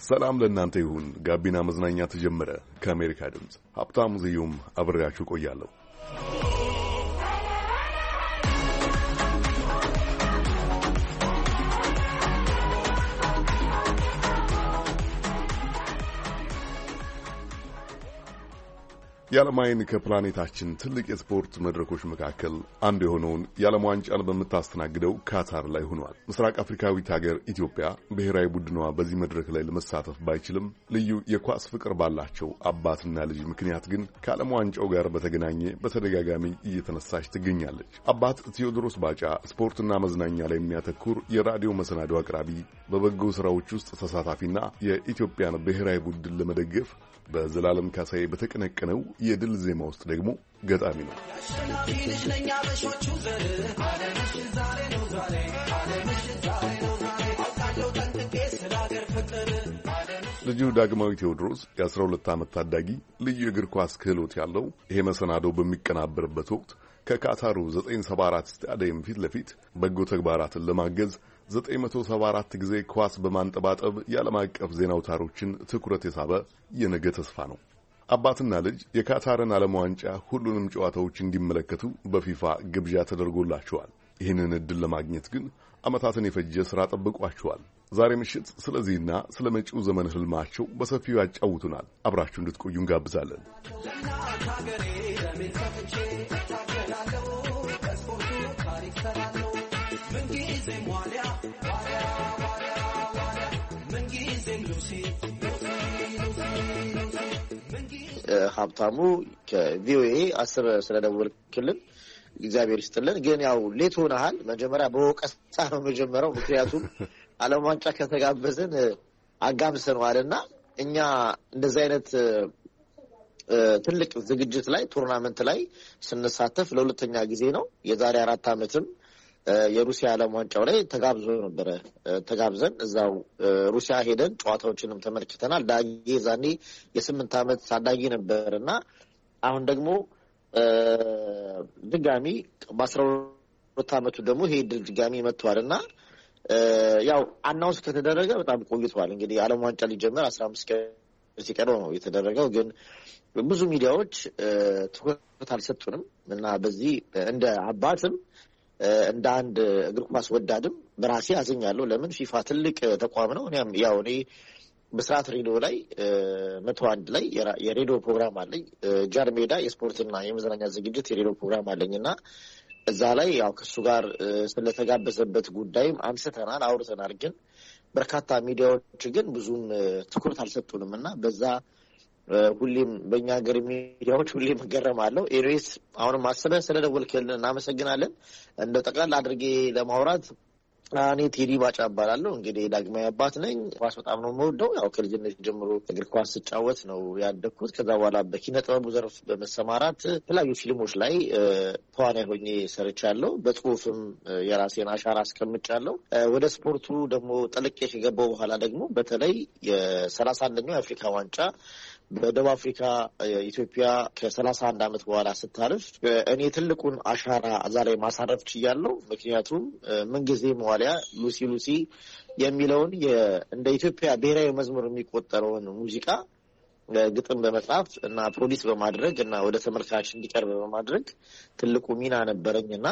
ሰላም ለእናንተ ይሁን። ጋቢና መዝናኛ ተጀመረ። ከአሜሪካ ድምፅ ሀብታሙ ዝዩም አብሬያችሁ ቆያለሁ። የዓለም ዓይን ከፕላኔታችን ትልቅ የስፖርት መድረኮች መካከል አንዱ የሆነውን የዓለም ዋንጫን በምታስተናግደው ካታር ላይ ሆኗል። ምስራቅ አፍሪካዊት ሀገር ኢትዮጵያ ብሔራዊ ቡድኗ በዚህ መድረክ ላይ ለመሳተፍ ባይችልም ልዩ የኳስ ፍቅር ባላቸው አባትና ልጅ ምክንያት ግን ከዓለም ዋንጫው ጋር በተገናኘ በተደጋጋሚ እየተነሳች ትገኛለች። አባት ቴዎድሮስ ባጫ ስፖርትና መዝናኛ ላይ የሚያተኩር የራዲዮ መሰናዶ አቅራቢ፣ በበጎ ስራዎች ውስጥ ተሳታፊና የኢትዮጵያን ብሔራዊ ቡድን ለመደገፍ በዘላለም ካሳዬ በተቀነቀነው የድል ዜማ ውስጥ ደግሞ ገጣሚ ነው። ልጁ ዳግማዊ ቴዎድሮስ የ12 ዓመት ታዳጊ ልዩ የእግር ኳስ ክህሎት ያለው ይሄ መሰናዶ በሚቀናበርበት ወቅት ከካታሩ 974 ስታዲየም ፊት ለፊት በጎ ተግባራትን ለማገዝ 974 ጊዜ ኳስ በማንጠባጠብ የዓለም አቀፍ ዜና አውታሮችን ትኩረት የሳበ የነገ ተስፋ ነው። አባትና ልጅ የካታርን ዓለም ዋንጫ ሁሉንም ጨዋታዎች እንዲመለከቱ በፊፋ ግብዣ ተደርጎላቸዋል። ይህንን ዕድል ለማግኘት ግን ዓመታትን የፈጀ ሥራ ጠብቋቸዋል። ዛሬ ምሽት ስለዚህና ስለ መጪው ዘመን ህልማቸው በሰፊው ያጫውቱናል። አብራችሁ እንድትቆዩ እንጋብዛለን። ሀብታሙ ከቪኦኤ 10 ስለደወልክልን እግዚአብሔር ይስጥልን። ግን ያው ሌት ሆነሃል። መጀመሪያ በወቀሳ ነው መጀመሪያው። ምክንያቱም ዓለም ዋንጫ ከተጋበዝን አጋምሰነዋልና እኛ እንደዚህ አይነት ትልቅ ዝግጅት ላይ ቱርናመንት ላይ ስንሳተፍ ለሁለተኛ ጊዜ ነው። የዛሬ 4 ዓመትም የሩሲያ ዓለም ዋንጫው ላይ ተጋብዘን እዛው ሩሲያ ሄደን ጨዋታዎችንም ተመልክተናል። ዳጊ ዛኔ የ8 ዓመት ታዳጊ ነበርና አሁን ደግሞ ድጋሚ በ12 ዓመቱ ደግሞ ይሄ ድጋሚ መጥቷልና ያው አናውንስ ከተደረገ በጣም ቆይቷል። እንግዲህ ዓለም ዋንጫ ሊጀመር 15 ቀን ሲቀረው ነው የተደረገው። ግን ብዙ ሚዲያዎች ትኩረት አልሰጡንም እና በዚህ እንደ አባትም እንደ አንድ እግር ኳስ ወዳድም በራሴ አዝኛለሁ። ለምን ፊፋ ትልቅ ተቋም ነው። እኔ በስርዓት ሬዲዮ ላይ 101 ላይ የሬዲዮ ፕሮግራም አለኝ። ጃር ሜዳ የስፖርትና የመዝናኛ ዝግጅት የሬዲዮ ፕሮግራም አለኝና እዛ ላይ ያው ከሱ ጋር ስለተጋበዘበት ጉዳይም አንስተናል፣ አውርተናል። ግን በርካታ ሚዲያዎች ግን ብዙም ትኩረት አልሰጡንም እና በዛ ሁሌም በእኛ ሀገር ሚዲያዎች ሁሌም እገረማለሁ። ኤሪስ አሁንም አስበህ ስለደወልክልን እናመሰግናለን። እንደ ጠቅላላ አድርጌ ለማውራት እኔ ቴዲ ባጫ እባላለሁ። እንግዲህ ዳግማዊ አባት ነኝ። ኳስ በጣም ነው የምወደው። ያው ከልጅነት ጀምሮ እግር ኳስ ስጫወት ነው ያደግኩት። ከዛ በኋላ በኪነ ጥበቡ ዘርፍ በመሰማራት የተለያዩ ፊልሞች ላይ ተዋናይ ሆኜ ሰርቻለሁ። በጽሁፍም የራሴን አሻራ አስቀምጫለሁ። ወደ ስፖርቱ ደግሞ ጠልቄ ከገባሁ በኋላ ደግሞ በተለይ የ31ኛው የአፍሪካ ዋንጫ በደቡብ አፍሪካ ኢትዮጵያ ከ31 ዓመት በኋላ ስታርፍ እኔ ትልቁን አሻራ እዛ ላይ ማሳረፍ ችያለሁ። ምክንያቱም ምንጊዜም ዋሊያ ሉሲ ሉሲ የሚለውን እንደ ኢትዮጵያ ብሔራዊ መዝሙር የሚቆጠረውን ሙዚቃ ግጥም በመጻፍ እና ፕሮዲስ በማድረግ እና ወደ ተመልካች እንዲቀርብ በማድረግ ትልቁ ሚና ነበረኝና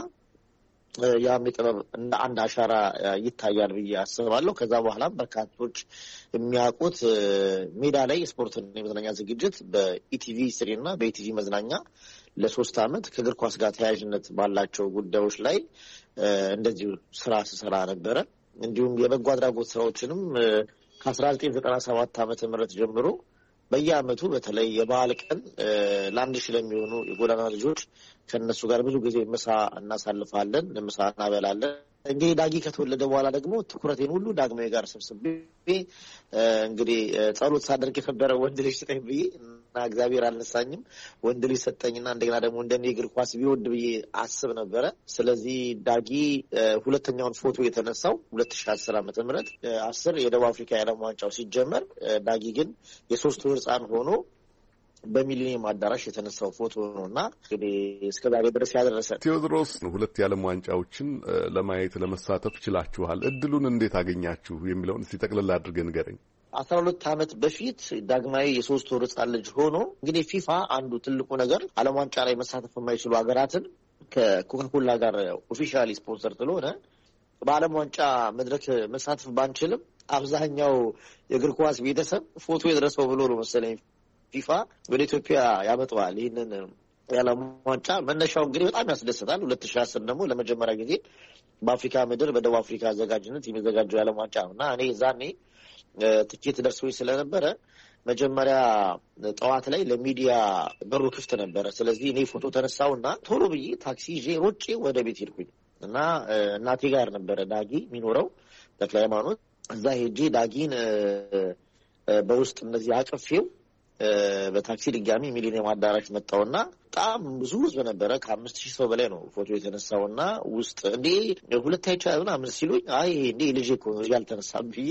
ያም ጥበብ እንደ አንድ አሻራ ይታያል ብዬ አስባለሁ። ከዛ በኋላም በርካቶች የሚያውቁት ሜዳ ላይ የስፖርትና የመዝናኛ ዝግጅት በኢቲቪ 3 እና በኢቲቪ መዝናኛ ለ3 ዓመት ከእግር ኳስ ጋር ተያያዥነት ባላቸው ጉዳዮች ላይ እንደዚሁ ስራ ስሰራ ነበረ። እንዲሁም የበጎ አድራጎት ስራዎችንም ከ1997 ዓመተ ምህረት ጀምሮ በየዓመቱ በተለይ የበዓል ቀን ለ1000 ለሚሆኑ የጎዳና ልጆች ከነሱ ጋር ብዙ ጊዜ ምሳ እናሳልፋለን፣ ምሳ እናበላለን። እንግዲህ ዳጊ ከተወለደ በኋላ ደግሞ ትኩረቴን ሁሉ ዳግማዊ ጋር ሰብስቤ እንግዲህ ጸሎት ሳደርግ የነበረ ወንድ ልጅ ስጠኝ ብዬ እና እግዚአብሔር አልነሳኝም። ወንድ ልጅ ሰጠኝና እንደገና ደግሞ እንደኔ እግር ኳስ ቢወድ ብዬ አስብ ነበረ። ስለዚህ ዳጊ ሁለተኛውን ፎቶ የተነሳው 2010 ዓመተ ምህረት 10 የደቡብ አፍሪካ የዓለም ዋንጫው ሲጀመር ዳጊ ግን የ3 ወር ሕፃን ሆኖ በሚሊኒየም አዳራሽ የተነሳው ፎቶ ነውና እንግዲህ እስከዛሬ ድረስ ያደረሰ። ቴዎድሮስ 2 የዓለም ዋንጫዎችን ለማየት ለመሳተፍ ችላችኋል። እድሉን እንዴት አገኛችሁ የሚለውን እስቲ ጠቅለል አድርገን ንገረኝ። 12 ዓመት በፊት ዳግማዊ የ3 ወር ሕፃን ልጅ ሆኖ እንግዲህ ፊፋ አንዱ ትልቁ ነገር ዓለም ዋንጫ ላይ መሳተፍ የማይችሉ ሀገራትን ከኮካኮላ ጋር ኦፊሻሊ ስፖንሰር ስለሆነ በዓለም ዋንጫ መድረክ መሳተፍ ባንችልም አብዛኛው የእግር ኳስ ቤተሰብ ፎቶ የደረሰው ብሎ ነው መሰለኝ ፊፋ ወደ ኢትዮጵያ ያመጣዋል። ይህንን የዓለም ዋንጫ መነሻው እንግዲህ በጣም ያስደስታል። 2010 ደግሞ ለመጀመሪያ ጊዜ በአፍሪካ ምድር በደቡብ አፍሪካ አዘጋጅነት የሚዘጋጀው የዓለም ዋንጫ ነው እና እኔ ዛኔ ትኬት ደርሶኝ ስለነበረ መጀመሪያ ጠዋት ላይ ለሚዲያ በሩ ክፍት ነበረ። ስለዚህ እኔ ፎቶ ተነሳውና ቶሎ ብዬ ታክሲ ይዤ ሮጬ ወደ ቤት ሄድኩኝ እና እናቴ ጋር ነበረ ዳጊ የሚኖረው ተክለ ሃይማኖት። እዛ ሄጄ ዳጊን በውስጥ እነዚህ አቅፌው በታክሲ ድጋሚ ሚሊኒየም አዳራሽ መጣውና በጣም ብዙ ህዝብ ነበረ። ከ5000 ሰው በላይ ነው ፎቶ የተነሳውና ውስጥ እንዴ ሁለት አይቻ ምናምን ሲሉኝ አይ እንዴ ልጅ እኮ ያልተነሳም ብዬ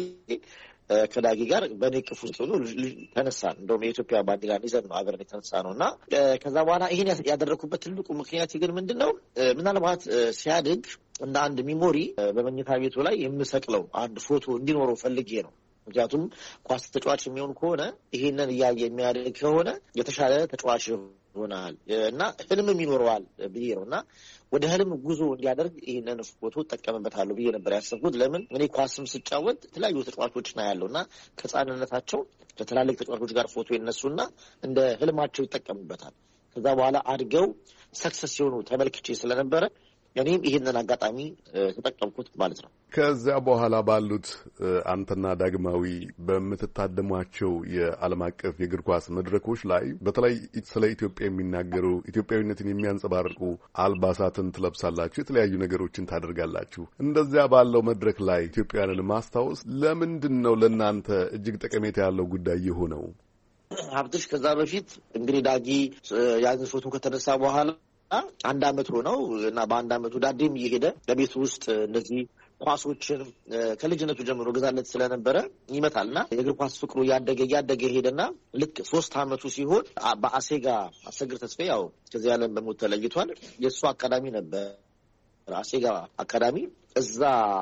ከዳጊ ጋር በኔ ቅፍ ውስጥ ሆኖ ተነሳን። እንደውም የኢትዮጵያ ባንዲራ ይዘን ነው አብረን የተነሳ ነው እና ከዛ በኋላ ይሄን ያደረኩበት ትልቁ ምክንያት ግን ምንድነው ምናልባት ሲያድግ እንደ አንድ ሚሞሪ በመኝታ ቤቱ ላይ የምሰቅለው አንድ ፎቶ እንዲኖረው ፈልጌ ነው። ምክንያቱም ኳስ ተጫዋች የሚሆን ከሆነ ይሄንን እያየ የሚያደግ ከሆነ የተሻለ ተጫዋች ይሆናል እና ህልምም ይኖረዋል ብዬ ነው እና ወደ ህልም ጉዞ እንዲያደርግ ይህንን ፎቶ እጠቀምበታለሁ ብዬ ነበር ያሰብኩት። ለምን እኔ ኳስም ስጫወት የተለያዩ ተጫዋቾች ና ያለው እና ከህፃንነታቸው ከትላልቅ ተጫዋቾች ጋር ፎቶ ይነሱና እንደ ህልማቸው ይጠቀሙበታል። ከዛ በኋላ አድገው ሰክሰስ ሲሆኑ ተመልክቼ ስለነበረ እኔም ይህንን አጋጣሚ ተጠቀምኩት ማለት ነው። ከዚያ በኋላ ባሉት አንተና ዳግማዊ በምትታደሟቸው የዓለም አቀፍ የእግር ኳስ መድረኮች ላይ በተለይ ስለ ኢትዮጵያ የሚናገሩ ኢትዮጵያዊነትን የሚያንጸባርቁ አልባሳትን ትለብሳላችሁ፣ የተለያዩ ነገሮችን ታደርጋላችሁ። እንደዚያ ባለው መድረክ ላይ ኢትዮጵያውያንን ማስታወስ ለምንድን ነው ለእናንተ እጅግ ጠቀሜታ ያለው ጉዳይ የሆነው? ሀብትሽ ከዛ በፊት እንግዲህ ዳጊ ያንን ፎቶ ከተነሳ በኋላ 1 ዓመት ሆነው እና በ1 ዓመቱ ዳዴም እየሄደ ለቤቱ ውስጥ እንደዚህ ኳሶችን ከልጅነቱ ጀምሮ ገዛለት ስለነበረ ይመታልና የእግር ኳስ ፍቅሩ እያደገ ሄደና ልክ 3 ዓመቱ ሲሆን በአሴጋ አሰግድ ተስፋዬ ያው ከዚህ ዓለም በሞት ተለይቷል። የእሱ አካዳሚ ነበር አሴጋ አካዳሚ። እዛ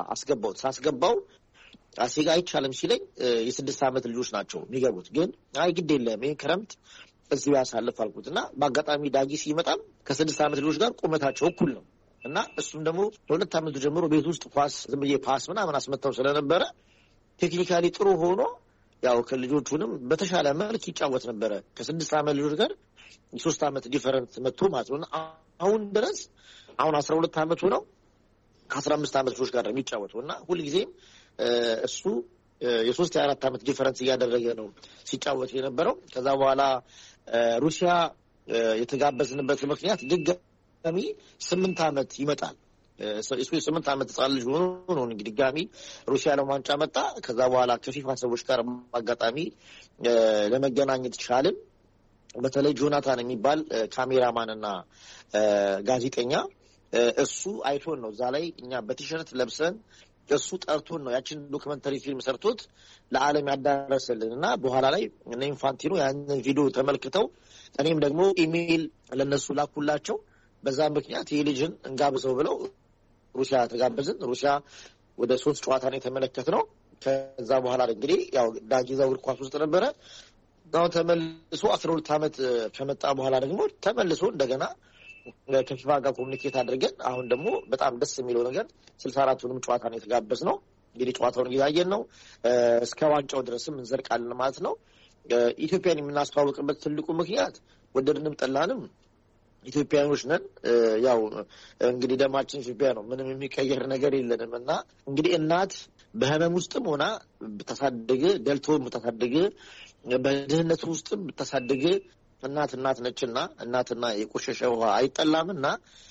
ሳስገባው አሴጋ አይቻልም ሲለኝ የ6 ዓመት ልጆች ናቸው የሚገቡት፣ ግን አይ ግድ የለም ይሄን ክረምት እዚህ ያሳልፍ አልኩት እና በአጋጣሚ ዳጊ ሲመጣም ከ6 ዓመት ልጆች ጋር ቁመታቸው እኩል ነው እና እሱም ደግሞ ከ2 ዓመቱ ጀምሮ ቤት ውስጥ ኳስ ዝም ብዬ ፓስ ምናምን አስመታው ስለነበረ ቴክኒካሊ ጥሩ ሆኖ ያው ከልጆቹንም በተሻለ መልክ ይጫወት ነበረ። ከ6 ዓመት ልጆች ጋር የ3 ዓመት ዲፈረንስ መጥቶ ማለት ነው። አሁን ድረስ አሁን 12 ዓመቱ ነው ከ15 ዓመት ልጆች ጋር የሚጫወተው እና ሁልጊዜም እሱ የ3 የ4 ዓመት ዲፈረንስ እያደረገ ነው ሲጫወት የነበረው። ከዛ በኋላ ሩሲያ የተጋበዝንበት ምክንያት ድጋሚ 8 ዓመት ይመጣል። 8 ዓመት ህጻን ልጅ ሆኖ ነው እንግዲህ ድጋሚ ሩሲያ ለዋንጫ መጣ። ከዛ በኋላ ከፊፋ ሰዎች ጋር አጋጣሚ ለመገናኘት ቻልን። በተለይ ጆናታን የሚባል ካሜራማን እና ጋዜጠኛ እሱ አይቶን ነው እዛ ላይ እኛ በቲሸርት ለብሰን እሱ ጠርቶን ነው ያችን ዶክመንተሪ ፊልም ሰርቶት ለዓለም ያዳረሰልን እና በኋላ ላይ እነ ኢንፋንቲኖ ያንን ቪዲዮ ተመልክተው እኔም ደግሞ ኢሜይል ለነሱ ላኩላቸው። በዛ ምክንያት ይህ ልጅን እንጋብዘው ብለው ሩሲያ ተጋበዝን። ሩሲያ ወደ 3 ጨዋታ ነው የተመለከትነው። ከዛ በኋላ እንግዲህ ያው ዳጊዛው እግር ኳስ ውስጥ ነበረ። አሁን ተመልሶ 12 ዓመት ከመጣ በኋላ ደግሞ ተመልሶ እንደገና ከፊፋ ጋር ኮሚኒኬት አድርገን አሁን ደግሞ በጣም ደስ የሚለው ነገር 64ቱንም ጨዋታ ነው የተጋበዝነው። እንግዲህ ጨዋታውን እያየን ነው። እስከ ዋንጫው ድረስም እንዘልቃለን ማለት ነው። ኢትዮጵያን የምናስተዋወቅበት ትልቁ ምክንያት ወደድንም ጠላንም ኢትዮጵያኖች ነን። ያው እንግዲህ ደማችን ኢትዮጵያ ነው። ምንም የሚቀየር ነገር የለንም እና እንግዲህ እናት በህመም ውስጥም ሆና ብታሳድግ ደልቶ ብታሳድግ በድህነት ውስጥም ብታሳድግ እናት ነችና እናትና የቆሸሸ ውሃ አይጠላምና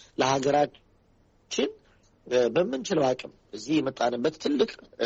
ለሀገራችን በምንችለው አቅም እዚህ የመጣንበት ትልቅ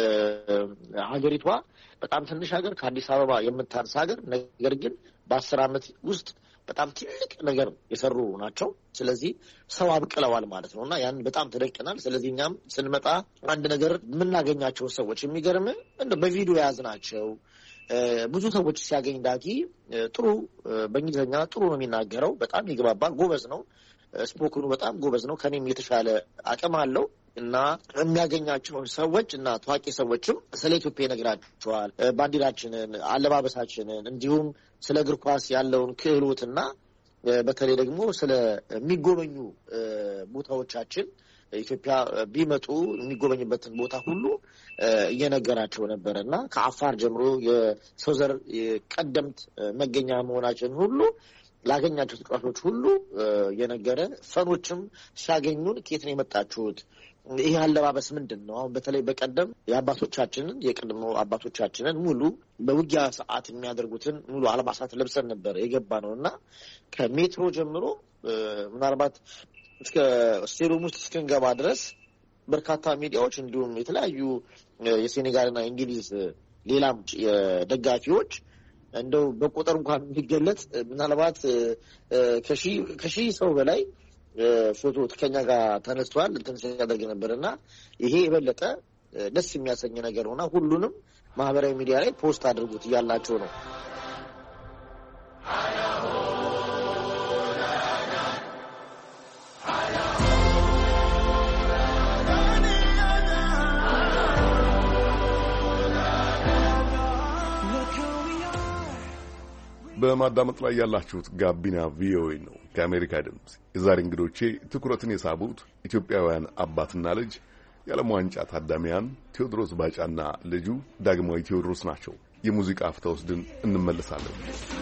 ሀገሪቷ በጣም ትንሽ ሀገር ከአዲስ አበባ የምታንስ ሀገር ነገር ግን በ10 ዓመት ውስጥ በጣም ትልቅ ነገር የሰሩ ናቸው። ስለዚህ ሰው አብቅለዋል ማለት ነውና ያን በጣም ተደንቀናል። ስለዚህ እኛም ስንመጣ አንድ ነገር የምናገኛቸው ሰዎች የሚገርም በቪዲዮ የያዝናቸው ብዙ ሰዎች ሲያገኝ ዳጊ ጥሩ በእንግሊዝኛ ጥሩ ነው የሚናገረው። በጣም ይግባባል፣ ጎበዝ ነው። ስፖክኑ በጣም ጎበዝ ነው። ከኔም የተሻለ አቅም አለው። እና የሚያገኛቸው ሰዎች እና ታዋቂ ሰዎችም ስለ ኢትዮጵያ ይነግራቸዋል። ባንዲራችንን፣ አለባበሳችንን እንዲሁም ስለ እግር ኳስ ያለውን ክህሎትና በተለይ ደግሞ ስለሚጎበኙ ቦታዎቻችን ኢትዮጵያ ቢመጡ የሚጎበኝበትን ቦታ ሁሉ እየነገራቸው ነበረ እና ከአፋር ጀምሮ የሰው ዘር ቀደምት መገኛ መሆናችን ሁሉ ላገኛቸው ተጫዋቾች ሁሉ የነገረ ፈኖችም ሲያገኙን ከየት ነው የመጣችሁት? ይሄ አለባበስ ምንድን ነው? አሁን በተለይ በቀደም የአባቶቻችንን የቀድሞ አባቶቻችንን ሙሉ በውጊያ ሰዓት የሚያደርጉትን ሙሉ አልባሳት ለብሰን ነበር የገባ ነው እና ከሜትሮ ጀምሮ ምናልባት እስከ ስቴዲየም ውስጥ እስክንገባ ድረስ በርካታ ሚዲያዎች እንዲሁም የተለያዩ የሴኔጋልና እንግሊዝ ሌላም የደጋፊዎች እንደው በቁጥር እንኳን የሚገለጽ ምናልባት ከሺህ ሰው በላይ ፎቶ ከኛ ጋር ተነስቷል እንትን ሲያደርግ ነበርና ይሄ የበለጠ ደስ የሚያሰኝ ነገር ሆና ሁሉንም ማህበራዊ ሚዲያ ላይ ፖስት አድርጉት እያላቸው ነው። በማዳመጥ ላይ ያላችሁት ጋቢና ቪኦኤ ነው ከአሜሪካ ድምፅ። የዛሬ እንግዶቼ ትኩረትን የሳቡት ኢትዮጵያውያን አባትና ልጅ የዓለም ዋንጫ ታዳሚያን ቴዎድሮስ ባጫና ልጁ ዳግማዊ ቴዎድሮስ ናቸው። የሙዚቃ አፍታ ወስደን እንመለሳለን።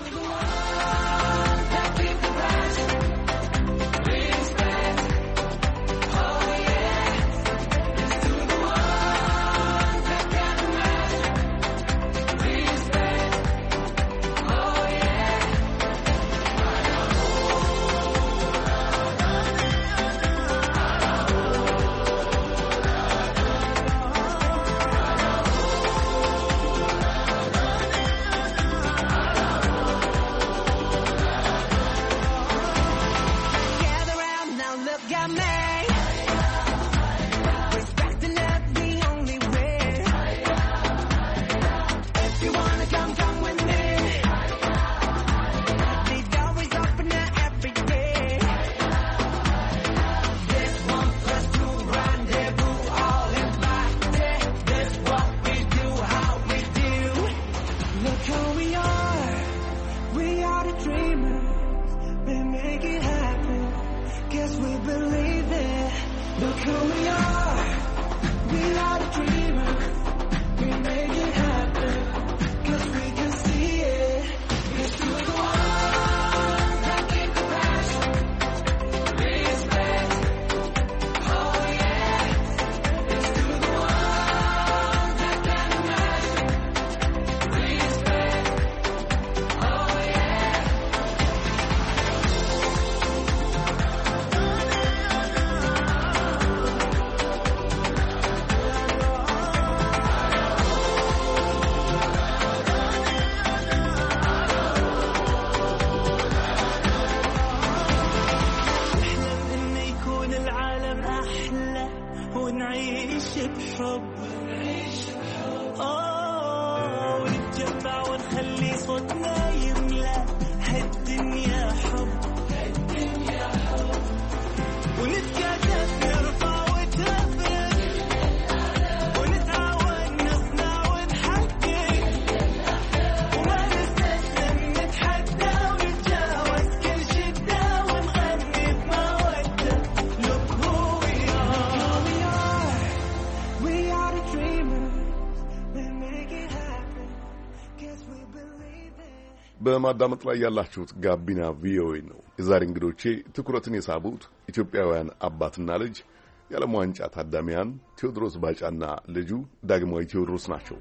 በማዳመጥ ላይ ያላችሁት ጋቢና ቪኦኤ ነው። የዛሬ እንግዶቼ ትኩረትን የሳቡት ኢትዮጵያውያን አባትና ልጅ የዓለም ዋንጫ ታዳሚያን ቴዎድሮስ ባጫና ልጁ ዳግማዊ ቴዎድሮስ ናቸው።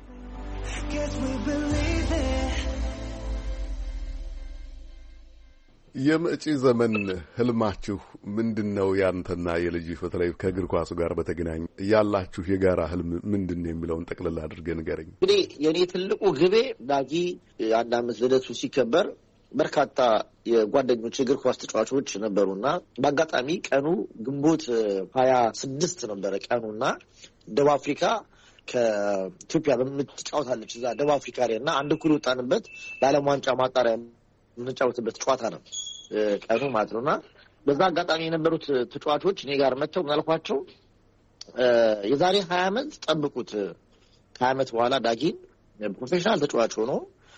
የመጪ ዘመን ህልማችሁ ምንድነው? ያንተና የልጅህ በተለይ ከእግር ኳሱ ጋር በተገናኘ ያላችሁ የጋራ ህልም ምንድነው የሚለውን ጠቅልል አድርገህ ንገረኝ። እንግዲህ የኔ ትልቁ ግቤ ዳጊ አንድ ዓመት ልደቱ ሲከበር በርካታ የጓደኞች የእግር ኳስ ተጫዋቾች ነበሩና በአጋጣሚ ቀኑ ግንቦት 26 ነበረ ቀኑና ደቡብ አፍሪካ ከኢትዮጵያ በምትጫወታለች እዛ ደቡብ አፍሪካ ላይና አንድ እኩል ወጣንበት ለዓለም ዋንጫ ማጣሪያ የምንጫወትበት ጨዋታ ነው ቀኑ ማለት ነውና በዛ አጋጣሚ የነበሩት ተጫዋቾች እኔ ጋር መጥተው ምናልኳቸው የዛሬ 20 ዓመት ጠብቁት ከዓመት በኋላ ዳጊን ፕሮፌሽናል ተጫዋች ሆኖ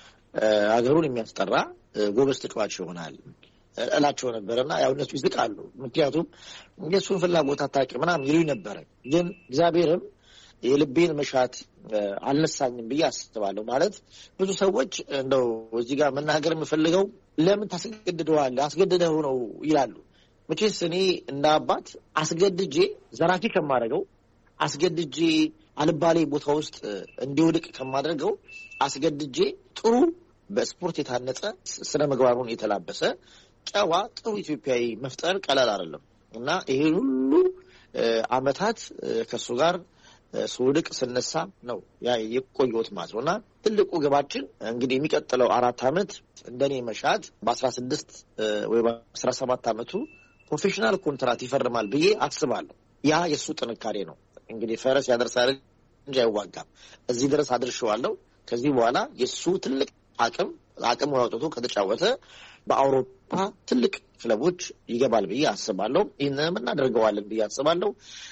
አገሩን የሚያስጠራ ጎበዝ ተጫዋች ይሆናል እላቸው ነበርና ያው እነሱ ይዝቃሉ። ምክንያቱም የሱን ፍላጎት አታውቂም ምናምን ይሉኝ ነበር። ግን እግዚአብሔርም የልቤን መሻት አልነሳኝም ብዬ አስባለሁ። ማለት ብዙ ሰዎች እንደው እዚህ ጋር መናገር የምፈልገው ለምን ታስገድደዋለህ አስገድደው ነው ይላሉ። መቼስ እኔ እንደ አባት አስገድጄ ዘራፊ ከማደርገው አስገድጄ አልባሌ ቦታ ውስጥ እንዲወድቅ ከማድረገው አስገድጄ ጥሩ በስፖርት የታነጸ ስነ ምግባሩን የተላበሰ ጨዋ ጥሩ ኢትዮጵያዊ መፍጠር ቀላል አይደለም እና ይሄ ሁሉ አመታት ከሱ ጋር ስወድቅ ስነሳ ነው ያ የቆየሁት ማለት ነውና ትልቁ ግባችን እንግዲህ የሚቀጥለው 4 አመት እንደኔ መሻት በ16 ወይ በ17 አመቱ ፕሮፌሽናል ኮንትራት ይፈርማል ብዬ አስባለሁ። ያ የሱ ጥንካሬ ነው። እንግዲህ ፈረስ ያደርሳል እንጂ አይዋጋም። እዚህ ድረስ አድርሼዋለሁ። ከዚህ በኋላ የሱ ትልቅ አቅም አውጥቶ ከተጫወተ በአውሮፓ ትልቅ ክለቦች ይገባል ብዬ አስባለሁ። ይሄንን እናደርገዋለን ብዬ አስባለሁ።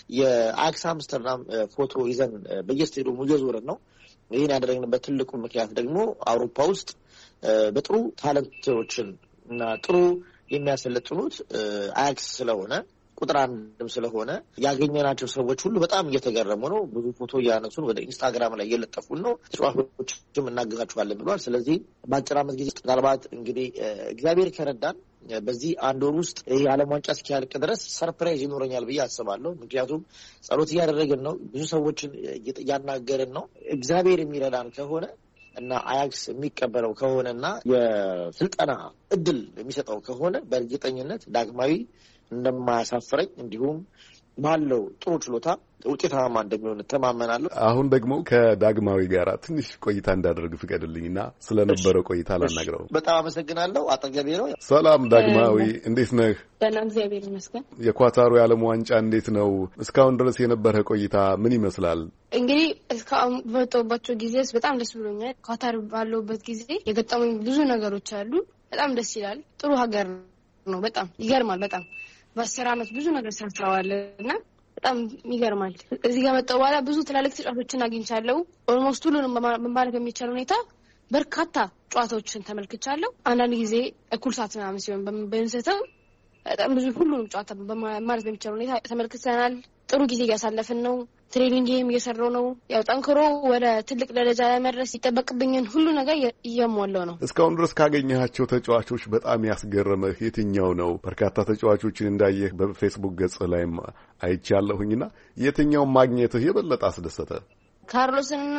የአክስ አምስተርዳም ፎቶ ይዘን በየስቴዲየሙ እየዞርን ነው። ይሄን ያደረግንበት ትልቁ ምክንያት ደግሞ አውሮፓ ውስጥ በጥሩ ታለንቶችን እና ጥሩ የሚያሰለጥኑት አክስ ስለሆነ ቁጥር አንድም ስለሆነ ያገኘናቸው ሰዎች ሁሉ በጣም እየተገረሙ ነው። ብዙ ፎቶ እያነሱን ወደ ኢንስታግራም ላይ እየለጠፉን ነው። ተጫዋቾችም እናገዛችኋለን ብለዋል። ስለዚህ በአጭር ዓመት ጊዜ ምናልባት እንግዲህ እግዚአብሔር ከረዳን በዚህ 1 ወር ውስጥ የዓለም ዋንጫ እስኪያልቅ ድረስ ሰርፕራይዝ ይኖረኛል ብዬ አስባለሁ። ምክንያቱም ጸሎት እያደረግን ነው፣ ብዙ ሰዎችን እያናገርን ነው። እግዚአብሔር የሚረዳን ከሆነ እና አያክስ የሚቀበለው ከሆነና የስልጠና እድል የሚሰጠው ከሆነ በእርግጠኝነት ዳግማዊ እንደማያሳፍረኝ እንዲሁም ባለው ጥሩ ችሎታ ውጤታማ እንደሚሆን ተማመናለሁ። አሁን ደግሞ ከዳግማዊ ጋር ትንሽ ቆይታ እንዳደርግ ፍቀድልኝና ስለነበረው ቆይታ ላናግረው። በጣም አመሰግናለሁ። አጠገቤ ነው። ሰላም ዳግማዊ፣ እንዴት ነህ? በእናትህ እግዚአብሔር ይመስገን። የኳታሩ የዓለም ዋንጫ እንዴት ነው? እስካሁን ድረስ የነበረ ቆይታ ምን ይመስላል? እንግዲህ እስካሁን በወጣሁባቸው ጊዜስ በጣም ደስ ብሎኛል። ኳታር ባለሁበት ጊዜ የገጠሙኝ ብዙ ነገሮች አሉ። በጣም ደስ ይላል። ጥሩ ሀገር ነው። በጣም ይገርማል። በጣም በ10 ዓመት ብዙ ነገር ሰርተዋል እና በጣም ይገርማል። እዚህ ጋር መጣሁ በኋላ ብዙ ትላልቅ ተጫዋቾችን አግኝቻለሁ። ኦልሞስት ሁሉንም ማለት በሚቻል ሁኔታ በርካታ ጨዋታዎችን ተመልክቻለሁ። አንዳንድ ጊዜ እኩል ሰዓት ምናምን ሲሆን በእንሰተው በጣም ብዙ ሁሉንም ጨዋታ ማለት በሚቻል ሁኔታ ተመልክተናል። ጥሩ ጊዜ እያሳለፍን ነው። ትሬኒንግም እየሰራው ነው። ያው ጠንክሮ ወደ ትልቅ ደረጃ ለመድረስ ይጠበቅብኝን ሁሉ ነገር እየሟላው ነው። እስካሁን ድረስ ካገኘሃቸው ተጫዋቾች በጣም ያስገረመህ የትኛው ነው? በርካታ ተጫዋቾችን እንዳየህ በፌስቡክ ገጽ ላይም አይቻለሁኝና የትኛው ማግኘትህ የበለጠ አስደሰተ? ካርሎስንና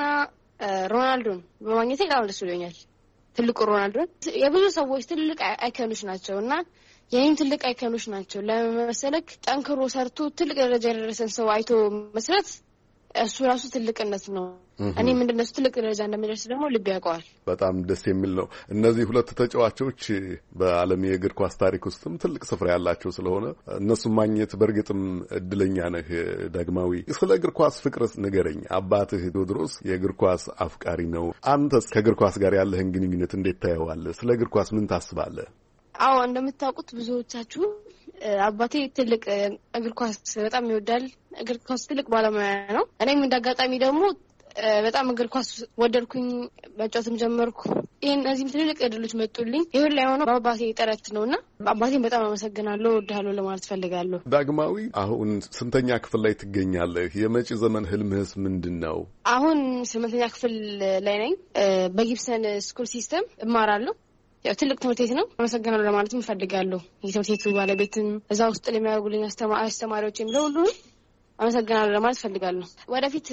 ሮናልዶን በማግኘቴ በጣም ደስ ብሎኛል። ትልቁ ሮናልዶን የብዙ ሰዎች ትልቅ አይከኖች ናቸውና የኔም ትልቅ አይከኖች ናቸው። ለመሰለክ ጠንክሮ ሰርቶ ትልቅ ደረጃ የደረሰን ሰው አይቶ መስራት እሱ ራሱ ትልቅነት ነው። እኔ ምንድነው ትልቅ ደረጃ እንደሚደርስ ደግሞ ልብ ያውቀዋል። በጣም ደስ የሚል ነው። እነዚህ ሁለት ተጫዋቾች በዓለም የእግር ኳስ ታሪክ ውስጥም ትልቅ ስፍራ ያላቸው ስለሆነ እነሱን ማግኘት በእርግጥም እድለኛ ነህ። ዳግማዊ፣ ስለ እግር ኳስ ፍቅርስ ንገረኝ። አባትህ ቴዎድሮስ የእግር ኳስ አፍቃሪ ነው። አንተስ ከእግር ኳስ ጋር ያለህን ግንኙነት እንዴት ታየዋለህ? ስለ እግር ኳስ ምን ታስባለህ? አዎ እንደምታውቁት ብዙዎቻችሁ አባቴ ትልቅ እግር ኳስ በጣም ይወዳል። እግር ኳስ ትልቅ ባለሙያ ነው። እኔም እንዳጋጣሚ ደግሞ በጣም እግር ኳስ ወደድኩኝ፣ መጫወትም ጀመርኩ። እነዚህም ትልልቅ እድሎች መጡልኝ። ይሁን ላይ ሆኖ በአባቴ ጥረት ነውና አባቴን በጣም አመሰግናለሁ፣ እወድሃለሁ ለማለት ፈልጋለሁ። ዳግማዊ፣ አሁን ስንተኛ ክፍል ላይ ትገኛለህ? የመጪ ዘመን ህልምህስ ምንድነው? አሁን 8ኛ ክፍል ላይ ነኝ። በጊብሰን ስኩል ሲስተም እማራለሁ። ያው ትልቅ ትምህርት ቤት ነው። አመሰግናለሁ ለማለት እፈልጋለሁ። የትምህርት ቤቱ ባለቤትም እዛ ውስጥ ለሚያደርጉልኝ አስተማሪዎችም ለሁሉ አመሰግናለሁ ለማለት እፈልጋለሁ። ወደፊት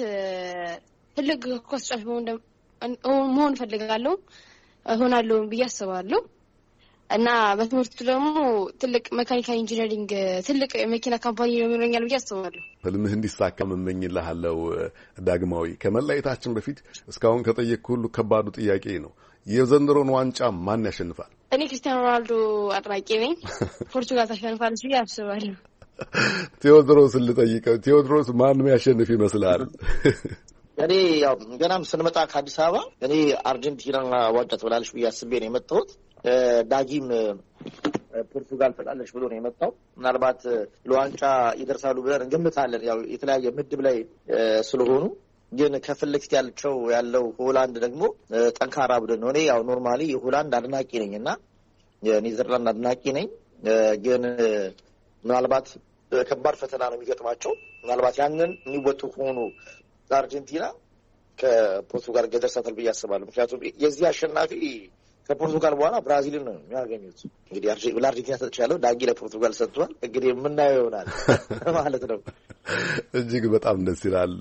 ትልቅ ኳስ ተጫዋች መሆን እፈልጋለሁ፣ እሆናለሁ ብዬ አስባለሁ እና በትምህርቱ ደግሞ ትልቅ ሜካኒካል ኢንጂነሪንግ ትልቅ የመኪና ካምፓኒ ይኖረኛል ብዬ አስባለሁ። ህልምህ እንዲሳካ እመኝልሃለሁ። ዳግማዊ፣ ከመለያየታችን በፊት እስካሁን ከጠየቅኩ ሁሉ ከባዱ ጥያቄ ነው። የዘንድሮን ዋንጫ ማን ያሸንፋል? እኔ ክርስቲያኖ ሮናልዶ አድናቂ ነኝ። ፖርቹጋል ታሸንፋለች ብዬ አስባለሁ። ቴዎድሮስን ልጠይቀው። ቴዎድሮስ ማንም ያሸንፍ ይመስላል? እኔ ያው ገናም ስንመጣ ከአዲስ አበባ እኔ አርጀንቲና ዋንጫ ትበላለች ብዬ አስቤ ነው የመጣሁት። ዳጊም ፖርቱጋል ትላለች ብሎ ነው የመጣው። ምናልባት ለዋንጫ ይደርሳሉ ብለን እንገምታለን። ያው የተለያየ ምድብ ላይ ስለሆኑ ግን ከፊት ለፊት ያለው ሆላንድ ደግሞ ጠንካራ ቡድን ነው። እኔ ያው ኖርማሊ የሆላንድ አድናቂ ነኝ እና የኔዘርላንድ አድናቂ ነኝ። ግን ምናልባት ከባድ ፈተና ነው የሚገጥማቸው። ምናልባት ያንን የሚወጡ ከሆኑ አርጀንቲና ከፖርቱጋል ጋር ደርሳታል ብዬ አስባለሁ። ምክንያቱም የዚህ አሸናፊ ከፖርቱጋል በኋላ ብራዚልን ነው የሚያገኙት። እንግዲህ ለአርጀንቲና ሰጥቻለሁ፣ ዳጊ ለፖርቱጋል ሰጥቷል። እንግዲህ የምናየው ይሆናል ማለት ነው። እጅግ በጣም ደስ ይላል።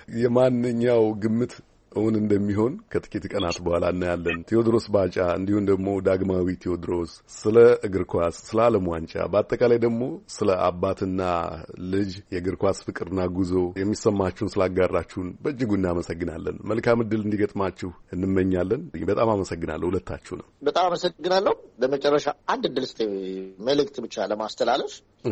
የማንኛው ግምት እውን እንደሚሆን ከጥቂት ቀናት በኋላ እናያለን። ቴዎድሮስ ባጫ እንዲሁም ደግሞ ዳግማዊ ቴዎድሮስ ስለ እግር ኳስ፣ ስለ ዓለም ዋንጫ፣ በአጠቃላይ ደግሞ ስለ አባትና ልጅ የእግር ኳስ ፍቅርና ጉዞ የሚሰማችሁን ስላጋራችሁን በእጅጉ እናመሰግናለን። መልካም ዕድል እንዲገጥማችሁ እንመኛለን። በጣም አመሰግናለሁ ሁለታችሁ ነው። በጣም አመሰግናለሁ። በመጨረሻ አንድ ዕድል መልእክት ብቻ ለማስተላለፍ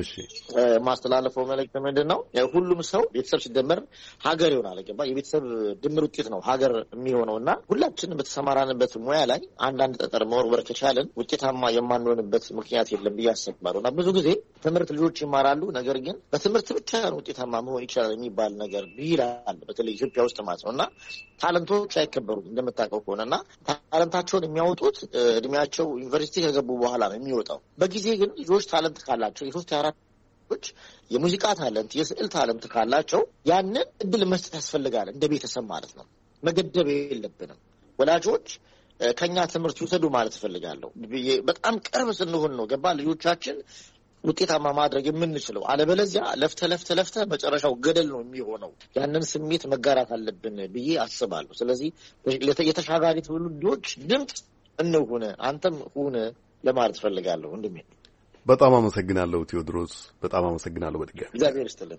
ማስተላለፈው መልእክት ምንድን ነው? ሁሉም ሰው ቤተሰብ ሲደመር ሀገር ይሆናል። ገባ? የቤተሰብ ድምር ውጤት ነው ሀገር የሚሆነው እና ሁላችንም በተሰማራንበት ሙያ ላይ አንዳንድ ጠጠር መወርወር ከቻለን ውጤታማ የማንሆንበት ምክንያት የለም ብዬ አስባለሁ። እና ብዙ ጊዜ ትምህርት ልጆች ይማራሉ፣ ነገር ግን በትምህርት ብቻ ውጤታማ መሆን ይችላል የሚባል ነገር ይላል፣ በተለይ ኢትዮጵያ ውስጥ ማለት ነው። እና ታለንቶች አይከበሩም እንደምታውቀው ከሆነ እና ታለንታቸውን የሚያወጡት እድሜያቸው ዩኒቨርሲቲ ከገቡ በኋላ ነው የሚወጣው። በጊዜ ግን ልጆች ታለንት ካላቸው የሶስት አራቶች የሙዚቃ ታለንት፣ የስዕል ታለንት ካላቸው ያንን እድል መስጠት ያስፈልጋል። እንደ ቤተሰብ ማለት ነው። መገደብ የለብንም። ወላጆች ከኛ ትምህርት ይውሰዱ ማለት እፈልጋለሁ። በጣም ቅርብ ስንሆን ነው ገባ ልጆቻችን ውጤታማ ማድረግ የምንችለው። አለበለዚያ ለፍተ መጨረሻው ገደል ነው የሚሆነው። ያንን ስሜት መጋራት አለብን ብዬ አስባለሁ። ስለዚህ የተሻጋሪ ትውልዶች ድምፅ እንሁን፣ አንተም ሁን ለማለት እፈልጋለሁ። ወንድሜ በጣም አመሰግናለሁ ቴዎድሮስ፣ በጣም አመሰግናለሁ በድጋሚ እግዚአብሔር ይስጥልን።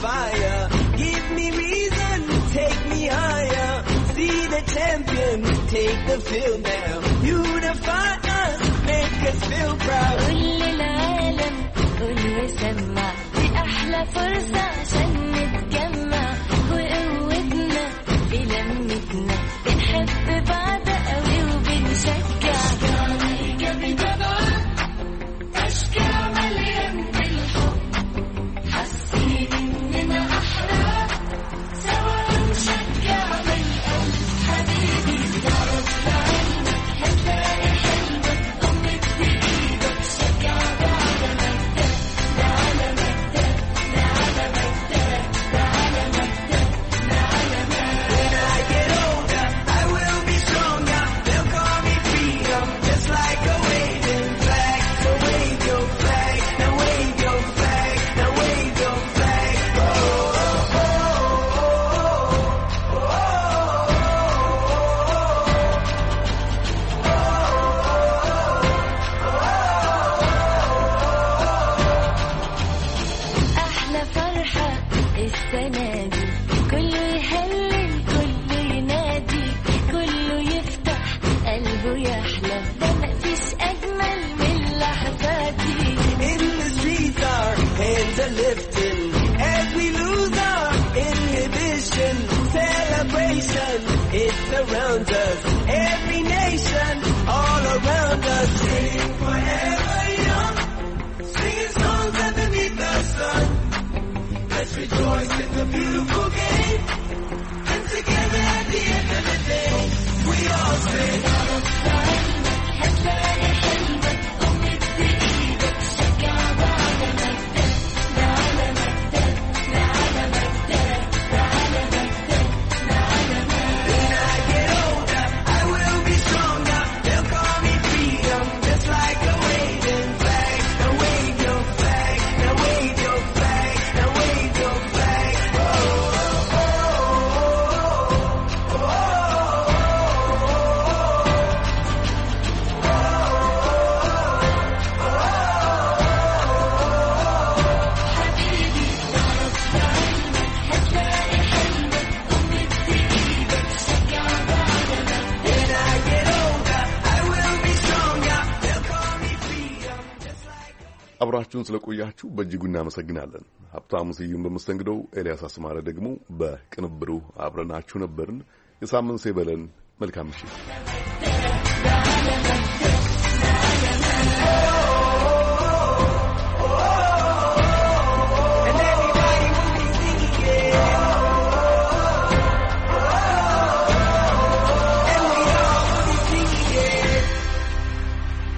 fire. Give me reason, take me higher. See the champions take the field now. Unify us, make us feel proud. كل العالم قول وسمع دي أحلى فرصة عشان نتجمع وقوتنا بلمتنا بنحب بعض قوي وبنشجع إيجابي طبعا أشكال مليان بالحب حاسين إننا أحرى سوا نشجع بالقلب حبيبي تعرف لعلمك هتلاقي حلمك ضمك بإيدك شجع بعض مجدك لعلى مجدك لعلى مجدك لعلى مجدك لعلى مجدك. When I get older, I will be stronger. They'll call me freedom, just like a waving flag. So wave your flag, now wave your flag, now wave your flag. Oh, oh, oh, oh, أحلى فرحة السنة دي كله يهلل كله ينادي كله يفتح قلبه يحلم ده مفيش أجمل من اللحظات دي. in the streets our hands are lifting as we lose our inhibition. Celebration, it surrounds us. Every nation, all around us. Sing forever young, singing songs underneath the sun. Let's rejoice in the beautiful game, and together at the end of the day, we all sing. هتلاقي حلمك ضمك بإيدك شجع بعض مجدك لعلى مجدك لعلى مجدك لعلى مجدك لعلى مجدك. When I get older, I will be stronger. They'll call me freedom, just like a waving flag. Now wave your flag, now wave your flag, now wave your flag. Oh, oh, oh, oh, oh, حبيبي تعرف لعلمك هتلاقي حلمك ضمك بإيدك شجع بعض مجدك. when I get older, I will be stronger. They'll call me freedom, just like አብራችሁን ስለቆያችሁ በእጅጉ እናመሰግናለን። ሀብታሙ ስዩም በመስተንግዶው፣ ኤልያስ አስማረ ደግሞ በቅንብሩ አብረናችሁ ነበርን። የሳምንት ሰው ይበለን። መልካም ምሽት።